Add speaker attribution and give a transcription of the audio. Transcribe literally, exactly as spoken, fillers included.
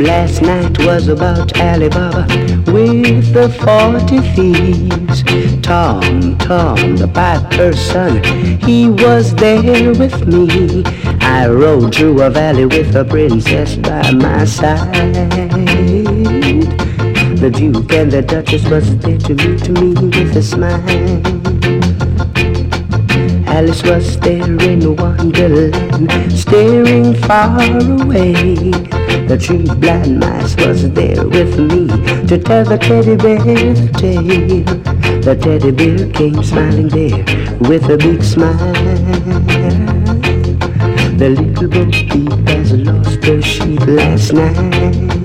Speaker 1: Last night was about Alibaba with the forty thieves. Tom, Tom, the piper's son, he was there with me. I rode through a valley with a princess by my side. The Duke and the Duchess was there to meet me with a smile. Alice was there in Wonderland, staring far away. The tree blind mice was there with me to tell the teddy bear the tale. The teddy bear came smiling there with a big smile. The little bo peep has lost her sheep last night.